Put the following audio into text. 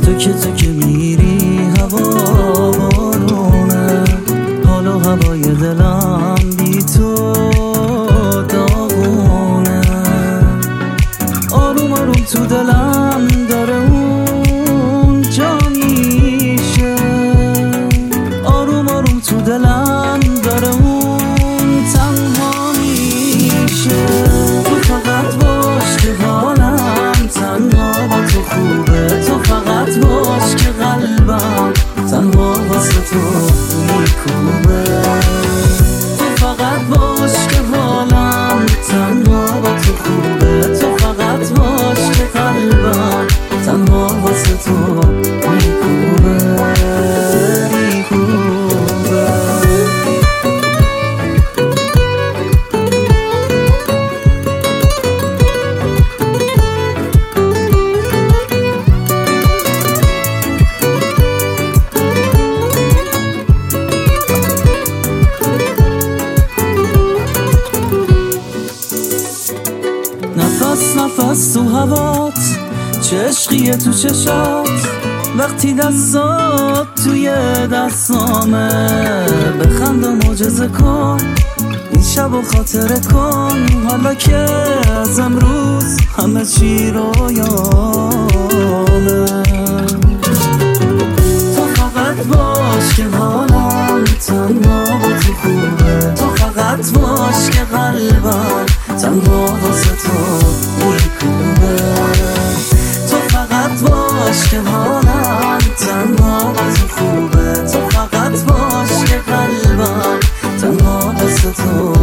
تو که میری هوا بارونه، حالا هوای دلم بی تو داغونه. آروم آروم تو دلم داره اون جا میشه، آروم آروم تو دلم داره اون تنها میشه. تو فقط باش که حالم تنها با تو خوبه، تو فقط باش که قلبم تنها واسه تو میکوبه. تو فقط باش که حالم تنها با تو خوبه، تو فقط باش که قلبم تنها واسه تو میکوبه. نفس نفس تو هوات، چه عشقیه تو چشات، وقتی دستات توی دستامه. بخند و معجزه کن این شب و خاطره کن، حالا که از امروز همه چی رویامه. تو فقط باش که حالم تنها با تو خوبه، تو فقط باش که قلبم تنها واسه تو میکوبه. تو فقط باش که حالم تنها با تو خوبه، تو فقط باش که قلبم تنها واسه تو